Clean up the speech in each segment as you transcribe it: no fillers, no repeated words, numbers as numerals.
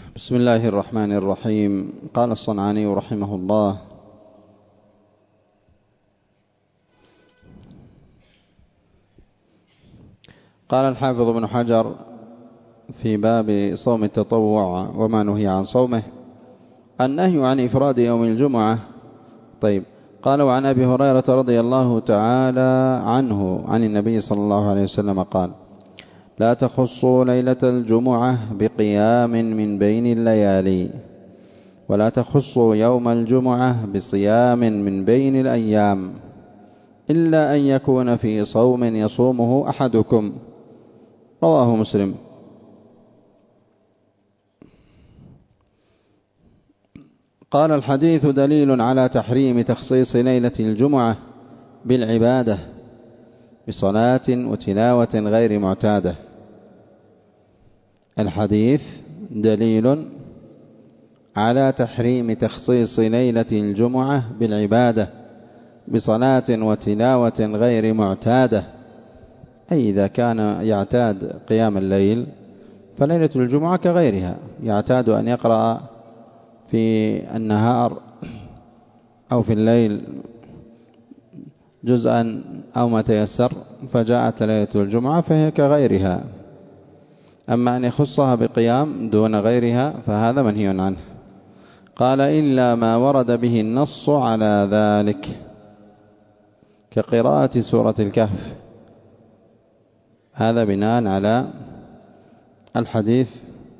بسم الله الرحمن الرحيم. قال الصنعاني رحمه الله: قال الحافظ ابن حجر في باب صوم التطوع وما نهي عن صومه: النهي عن إفراد يوم الجمعة. طيب، قال: وعن أبي هريرة رضي الله تعالى عنه عن النبي صلى الله عليه وسلم قال: لا تخصوا ليلة الجمعة بقيام من بين الليالي، ولا تخصوا يوم الجمعة بصيام من بين الأيام، إلا أن يكون في صوم يصومه أحدكم. رواه مسلم. قال: الحديث دليل على تحريم تخصيص ليلة الجمعة بالعبادة بصلاة وتلاوة غير معتادة. الحديث دليل على تحريم تخصيص ليلة الجمعة بالعبادة بصلاة وتلاوة غير معتادة، أي إذا كان يعتاد قيام الليل فليلة الجمعة كغيرها، يعتاد أن يقرأ في النهار أو في الليل جزءا أو ما تيسر، فجاءت ليلة الجمعة فهي كغيرها. أما أن يخصها بقيام دون غيرها فهذا منهي عنه. قال: إلا ما ورد به النص على ذلك، كقراءة سورة الكهف. هذا بناء على الحديث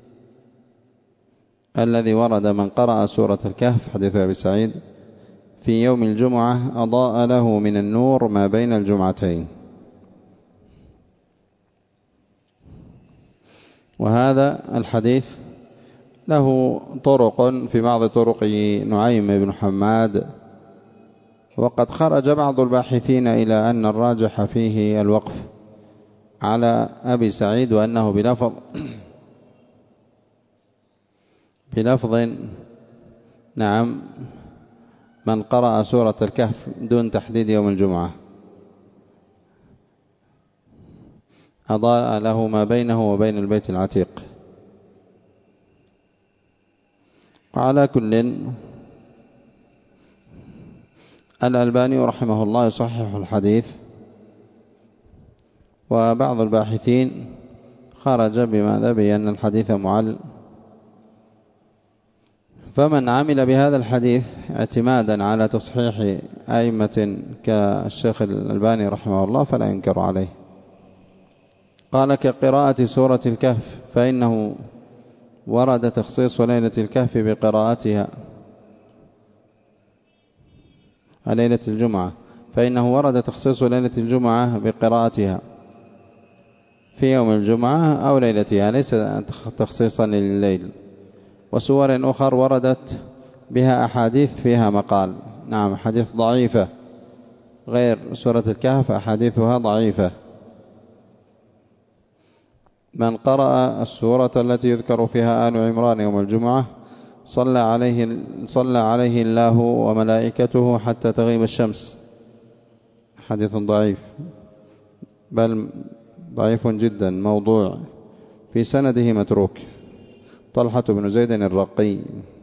الذي ورد: من قرأ سورة الكهف، حديث أبي سعيد، في يوم الجمعة أضاء له من النور ما بين الجمعتين. وهذا الحديث له طرق، في بعض طرق نعيم بن حماد، وقد خرج بعض الباحثين إلى أن الراجح فيه الوقف على أبي سعيد، وأنه بلفظ نعم من قرأ سورة الكهف دون تحديد يوم الجمعة أضاء له ما بينه وبين البيت العتيق. وعلى كل، الألباني رحمه الله يصحح الحديث، وبعض الباحثين خرج بماذا؟ بأن الحديث معل. فمن عمل بهذا الحديث اعتمادا على تصحيح أئمة كالشيخ الألباني رحمه الله فلا ينكر عليه. قال: كقراءة سورة الكهف، فإنه ورد تخصيص ليلة الكهف بقراءتها، ليلة الجمعة، فإنه ورد تخصيص ليلة الجمعة بقراءتها في يوم الجمعة أو ليلتها، ليس تخصيصا لليل. وسور أخرى وردت بها أحاديث فيها مقال، نعم، حديث ضعيفة غير سورة الكهف، أحاديثها ضعيفة. من قرأ السورة التي يذكر فيها آل عمران يوم الجمعة صلى عليه الله وملائكته حتى تغيب الشمس. حديث ضعيف، بل ضعيف جدا، موضوع، في سنده متروك، طلحة بن زيد الرقي.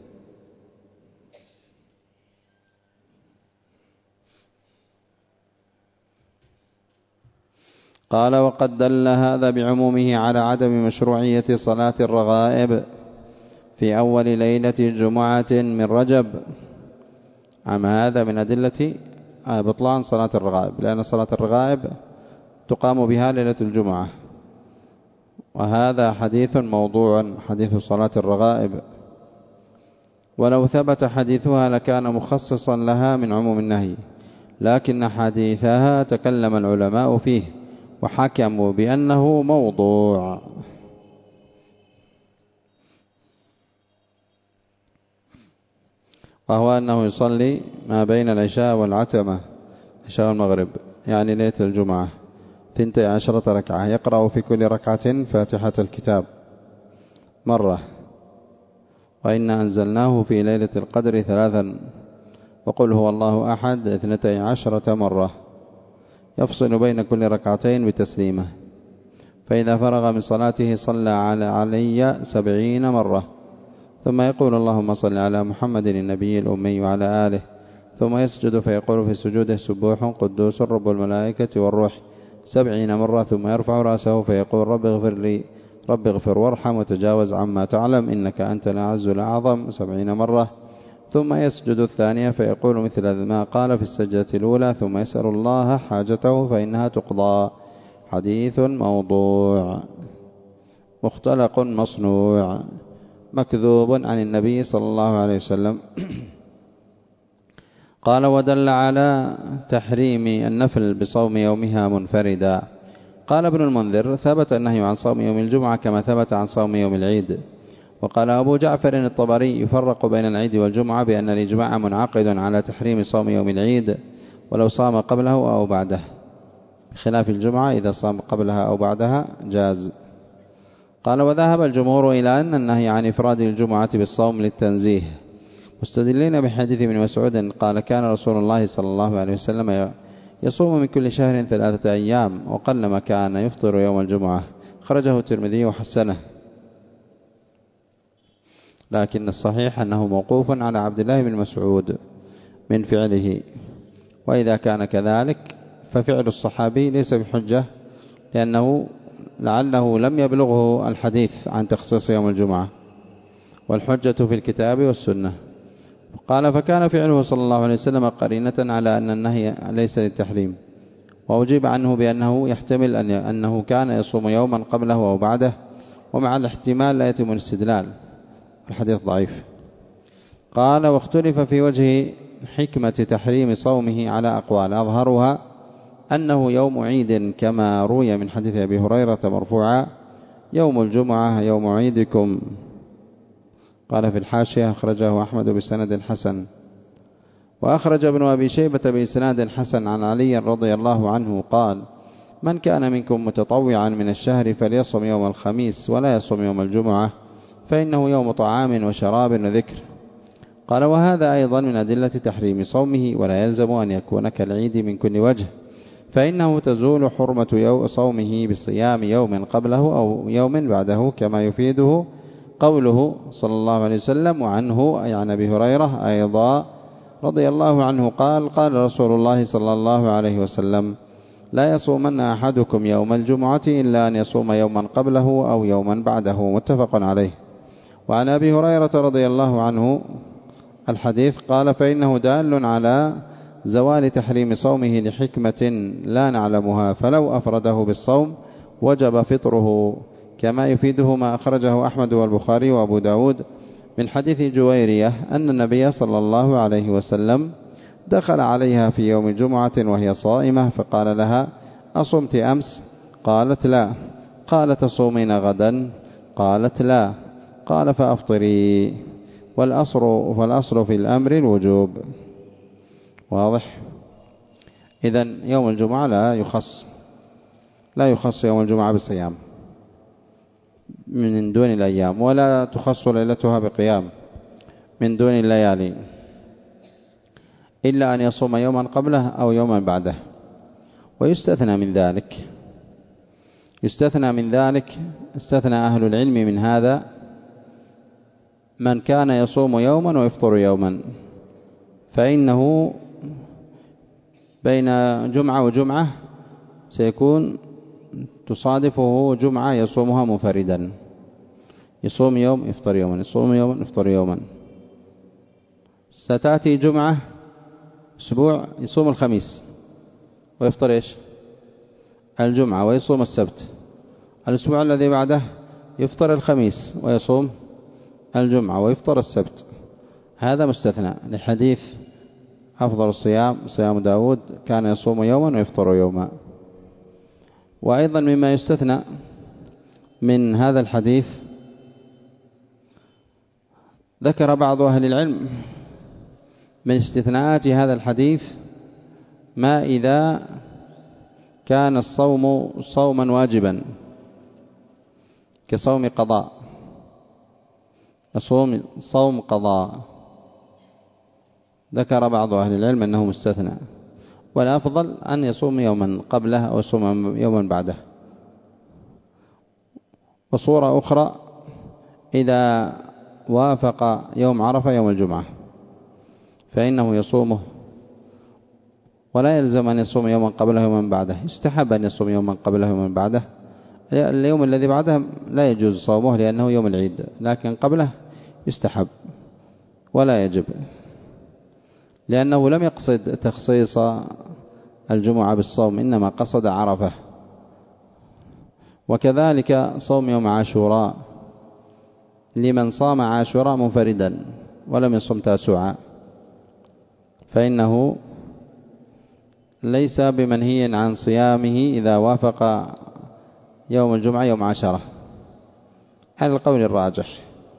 قال: وقد دل هذا بعمومه على عدم مشروعية صلاة الرغائب في أول ليلة جمعة من رجب. هذا من أدلة بطلان صلاة الرغائب، لأن صلاة الرغائب تقام بها ليلة الجمعة، وهذا حديث موضوع، حديث صلاة الرغائب. ولو ثبت حديثها لكان مخصصا لها من عموم النهي، لكن حديثها تكلم العلماء فيه وحكموا بأنه موضوع. وهو أنه يصلي ما بين العشاء والعتمة، عشاء والمغرب، يعني ليلة الجمعة 12 ركعة، يقرأ في كل ركعة فاتحة الكتاب مرة، وإنا أنزلناه في ليلة القدر 3، وقل هو الله أحد 12 مرة، يفصل بين كل ركعتين بتسليمة. فإذا فرغ من صلاته صلى علي 70 مرة، ثم يقول اللهم صل على محمد النبي الأمي وعلى آله، ثم يسجد فيقول في سجوده سبوح قدوس رب الملائكة والروح 70 مرة، ثم يرفع رأسه فيقول رب اغفر لي، رب اغفر وارحم وتجاوز عما تعلم إنك أنت الأعز الأعظم 70 مرة، ثم يسجد الثانية فيقول مثل ما قال في السجدة الأولى، ثم يسأل الله حاجته فإنها تقضى. حديث موضوع مختلق مصنوع مكذوب عن النبي صلى الله عليه وسلم. قال ودل على تحريم النفل بصوم يومها منفردا. قال ابن المنذر ثبت النهي عن صوم يوم الجمعة كما ثبت عن صوم يوم العيد. وقال أبو جعفر الطبري يفرق بين العيد والجمعة بأن الإجماع منعقد على تحريم صوم يوم العيد ولو صام قبله أو بعده، بخلاف الجمعة إذا صام قبلها أو بعدها جاز. قال وذهب الجمهور إلى أن النهي عن إفراد الجمعة بالصوم للتنزيه، مستدلين بحديث ابن مسعود قال كان رسول الله صلى الله عليه وسلم يصوم من كل شهر 3 أيام وقلما كان يفطر يوم الجمعة. خرجه الترمذي وحسنه، لكن الصحيح أنه موقوف على عبد الله بن مسعود من فعله، وإذا كان كذلك ففعل الصحابي ليس بحجة، لأنه لعله لم يبلغه الحديث عن تخصيص يوم الجمعة، والحجة في الكتاب والسنة. قال فكان فعله صلى الله عليه وسلم قرينة على أن النهي ليس للتحريم، وأجيب عنه بأنه يحتمل أنه كان يصوم يوما قبله أو بعده، ومع الاحتمال لا يتم الاستدلال، الحديث ضعيف. قال واختلف في وجه حكمة تحريم صومه على أقوال، أظهرها أنه يوم عيد كما روي من حديث أبي هريرة مرفوعا يوم الجمعة يوم عيدكم. قال في الحاشية أخرجه أحمد بسند حسن. وأخرج ابن أبي شيبة بإسناد حسن عن علي رضي الله عنه قال من كان منكم متطوعا من الشهر فليصم يوم الخميس ولا يصم يوم الجمعة فإنه يوم طعام وشراب وذكر. قال وهذا أيضا من أدلة تحريم صومه، ولا يلزم أن يكون كالعيد من كل وجه، فإنه تزول حرمة صومه بصيام يوم قبله أو يوم بعده، كما يفيده قوله صلى الله عليه وسلم. وعنه أي عن أبي هريرة أيضا رضي الله عنه قال قال رسول الله صلى الله عليه وسلم لا يصومن أحدكم يوم الجمعة إلا أن يصوم يوما قبله أو يوما بعده، متفق عليه. وعن أبي هريرة رضي الله عنه الحديث قال فإنه دال على زوال تحريم صومه لحكمة لا نعلمها، فلو أفرده بالصوم وجب فطره، كما يفيده ما أخرجه أحمد والبخاري وأبو داود من حديث جويرية أن النبي صلى الله عليه وسلم دخل عليها في يوم الجمعة وهي صائمة فقال لها أصمت أمس؟ قالت لا. قال تصومين غدا؟ قالت لا. قال فأفطري. والأصل في الأمر الوجوب. واضح؟ إذن يوم الجمعة لا يخص يوم الجمعة بالصيام من دون الأيام، ولا تخص ليلتها بقيام من دون الليالي، إلا أن يصوم يوما قبله أو يوما بعده. ويستثنى من ذلك استثنى أهل العلم من هذا من كان يصوم يوما ويفطر يوما، فإنه بين جمعة وجمعة سيكون تصادفه جمعة يصومها منفردا، يصوم يوم يفطر يوما، يصوم يوما يفطر يوما. ستأتي جمعة أسبوع يصوم الخميس ويفطر إيش؟ الجمعة، ويصوم السبت. الأسبوع الذي بعده يفطر الخميس ويصوم الجمعة ويفطر السبت. هذا مستثنى لحديث أفضل الصيام صيام داود كان يصوم يوما ويفطر يوما. وأيضا مما يستثنى من هذا الحديث ذكر بعض أهل العلم من استثناءات هذا الحديث ما إذا كان الصوم صوما واجبا كصوم قضاء، صوم قضاء، ذكر بعض أهل العلم أنه مستثنى، والأفضل أن يصوم يوما قبله أو يصوم يوما بعده. وصورة أخرى إذا وافق يوم عرفة يوم الجمعة فإنه يصومه، ولا يلزم أن يصوم يوما قبله يوما بعده، يستحب أن يصوم يوما قبله يوما بعده. اليوم الذي بعده لا يجوز صومه لأنه يوم العيد، لكن قبله يستحب ولا يجب، لأنه لم يقصد تخصيص الجمعة بالصوم، إنما قصد عرفة. وكذلك صوم يوم عاشوراء لمن صام عاشوراء منفردا ولم يصم تاسوعا فإنه ليس بمنهي عن صيامه إذا وافق يوم الجمعة يوم عشرة على القول الراجح.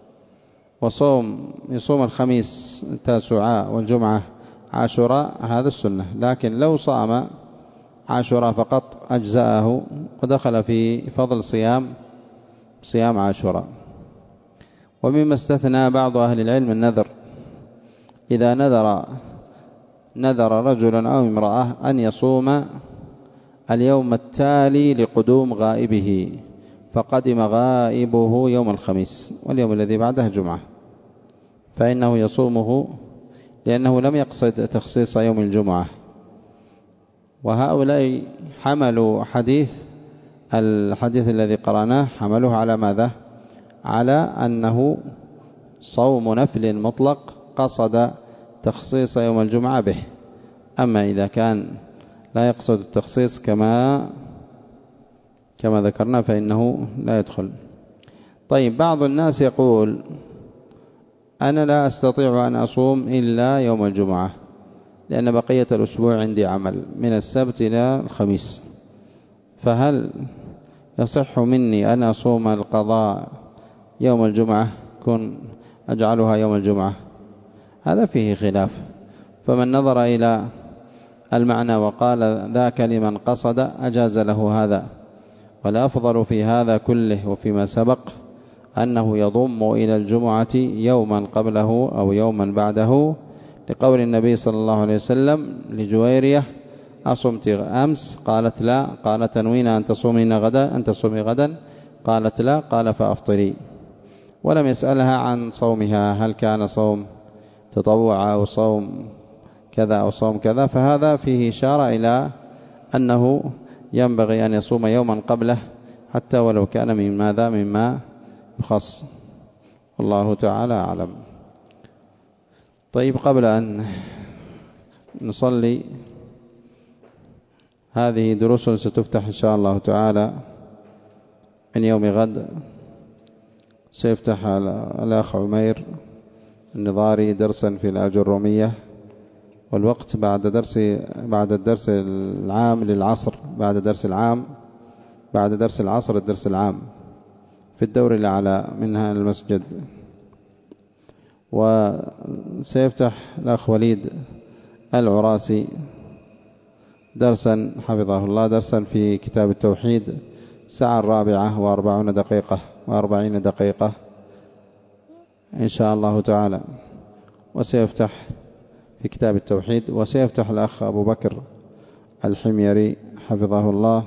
يصوم الخميس تاسوعاء والجمعة عاشوراء هذا السنة، لكن لو صام عاشوراء فقط أجزاءه ودخل في فضل صيام عاشوراء. ومما استثنى بعض أهل العلم النذر، إذا نذر رجل أو امرأة أن يصوم اليوم التالي لقدوم غائبه، فقدم غائبه يوم الخميس واليوم الذي بعده جمعة، فإنه يصومه لأنه لم يقصد تخصيص يوم الجمعة. وهؤلاء حملوا الحديث الذي قرأناه حملوه على ماذا؟ على أنه صوم نفل مطلق قصد تخصيص يوم الجمعة به. أما إذا كان لا يقصد التخصيص كما ذكرنا فإنه لا يدخل. طيب، بعض الناس يقول أنا لا أستطيع أن أصوم إلا يوم الجمعة لأن بقية الأسبوع عندي عمل من السبت إلى الخميس، فهل يصح مني أن أصوم القضاء يوم الجمعة كن أجعلها يوم الجمعة؟ هذا فيه خلاف، فمن نظر إلى المعنى وقال ذاك لمن قصد أجاز له هذا. والأفضل في هذا كله وفيما سبق أنه يضم إلى الجمعة يوما قبله أو يوما بعده، لقول النبي صلى الله عليه وسلم لجويرية أصمت أمس؟ قالت لا. قال تنوين أن تصومي غدا؟ قالت لا. قال فأفطري. ولم يسألها عن صومها هل كان صوم تطوع أو صوم كذا أو صوم كذا، فهذا فيه إشارة إلى أنه ينبغي أن يصوم يوما قبله حتى ولو كان من ماذا مما يخص. والله تعالى أعلم. طيب، قبل أن نصلي، هذه دروس ستفتح إن شاء الله تعالى من يوم غد. سيفتح الأخ عمير النظاري درسا في الأجرومية، والوقت بعد الدرس العام للعصر، بعد درس العصر الدرس العام في الدور الأعلى منها المسجد. وسيفتح الأخ وليد العراسي درسا حفظه الله، درسا في كتاب التوحيد، الساعة 4:40 دقيقة إن شاء الله تعالى. وسيفتح في كتاب التوحيد. وسيفتح الأخ أبو بكر الحميري حفظه الله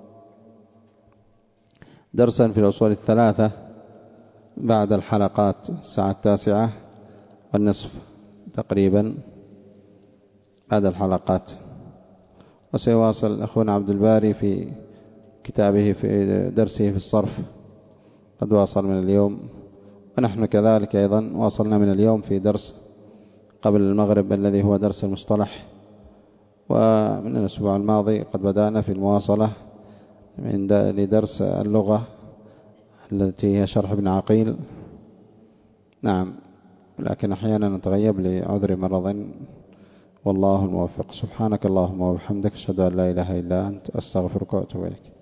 درسا في الأصول الثلاثة بعد الحلقات الساعة 9:30 تقريبا بعد الحلقات. وسيواصل أخونا عبد الباري في كتابه في درسه في الصرف، قد واصل من اليوم، ونحن كذلك أيضا واصلنا من اليوم في درس قبل المغرب الذي هو درس المصطلح. ومن الأسبوع الماضي قد بدأنا في المواصلة لدرس اللغة التي هي شرح ابن عقيل. نعم، لكن أحيانا نتغيب لعذر مرض، والله الموفق. سبحانك اللهم وبحمدك، أشهد أن لا إله إلا أنت، أستغفرك وأتوب إليك.